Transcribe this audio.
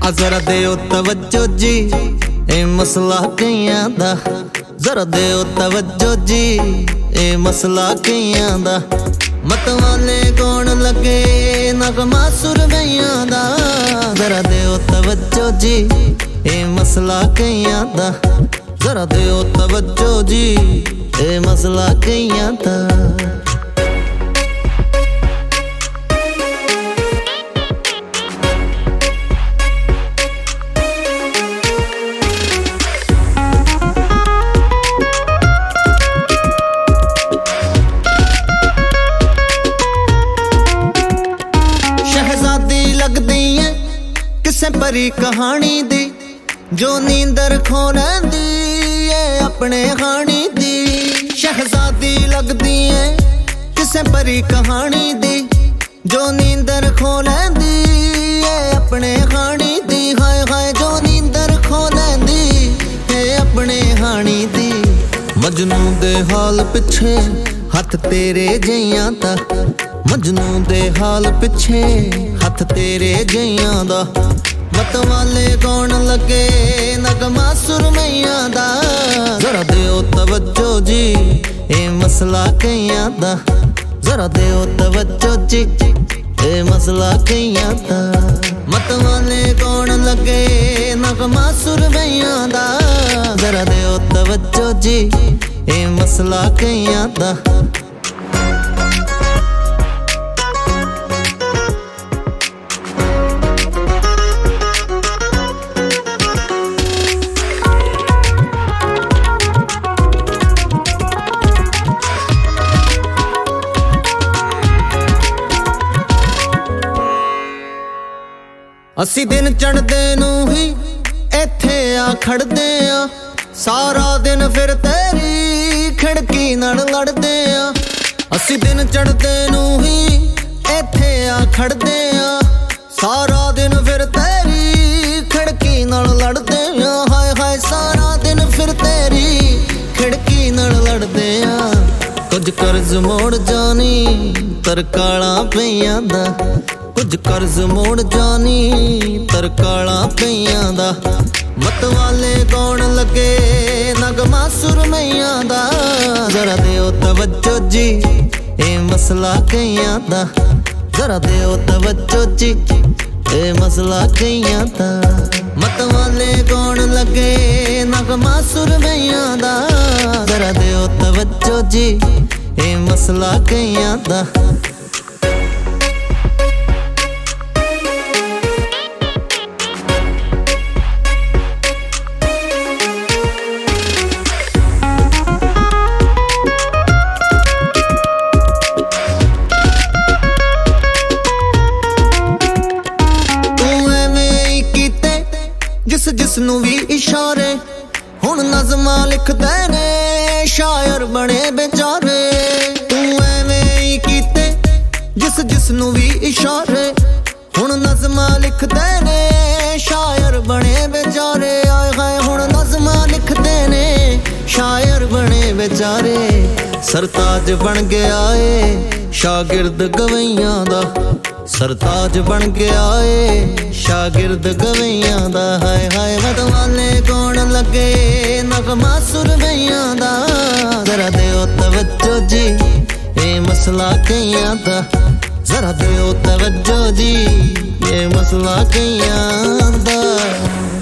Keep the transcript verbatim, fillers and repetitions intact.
जरा देओ तवज्जो जी ए मसला कईयां दा, जरा देओ तवज्जो जी ए मसला कईयां दा। मत वाले कौन लगे नगमा सुरमैयां दा, जरा देओ तवज्जो जी ए मसला कईयां दा, जरा देओ तवज्जो जी ए मसला कईयां दा। लगदी है किसे परी कहानी दी, जो नींदर खो लैंदी है अपने हानी दी। शहजादी लगदी है किसे परी कहानी दी, जो नींदर खो लैंदी है अपने हानी दी। हाय हाय जो नींदर खो लैंदी है अपने हानी दी। मजनू दे हाल पिछे हथ तेरे जइयां दा, मजनू दे हाल पिछे हथ तेरे जइयां दा। मत वाले कौन लगे नगमा सुरमैयां दा, जरा देओ तवज्जो जी ए मसला कईयां दा, जरा देओ तवज्जो जी ए मसला कईयां दा। मत वाले कौन लगे नगमा सुरमैयां दा, जरा देओ तवज्जो जी ए मसला कईयां दा। अस्सी दिन चढ़दे नू ही इत्थे आ खड़दे आ, सारा दिन फिर तेरी खिड़की नाल लड़दे आ। अस्सी दिन चढ़दे नू ही इत्थे आ खड़दे आ, सारा दिन फिर तेरी खिड़की नाल लड़दे आ। हाय हाय सारा दिन फिर तेरी खिड़की नाल लड़दे आ। कुछ कर्ज मोड़ जानी तरकाला पईयां दा, कुछ कर्ज मोड़ जानी तरकाला पईयां दा। मत वाले कौन लगे नगमा सुरमैयां दा, जरा देओ तवज्जो जी ए मसला कईयां दा, जरा देओ तवज्जो जी ए मसला कईयां दा। मत वाले कौन लगे नगमा सुरमैयां दा, जरा देओ तवज्जो जी ए मसला कईयां दा। जिस जिसनू भी इशारे हुण नज़मां लिखदे ने शायर बने बेचारे। तू एवें ही कीते जिस जिसनू भी इशारे हुण नज़मां लिखदे ने शायर बने बेचारे। आए हाय हुण नज़मां लिखदे ने शायर बने बेचारे। सरताज बन गया है शागिर्द गवैयां दा, सरताज बन गया है शागिर्द गवैयां दा। हाय हाय मत वाले कौन लगे नगमा सुरमैयां दा, जरा देओ तवज्जो जी ए मसला कईयां दा, जरा देओ तवज्जो जी ए मसला कईयां दा।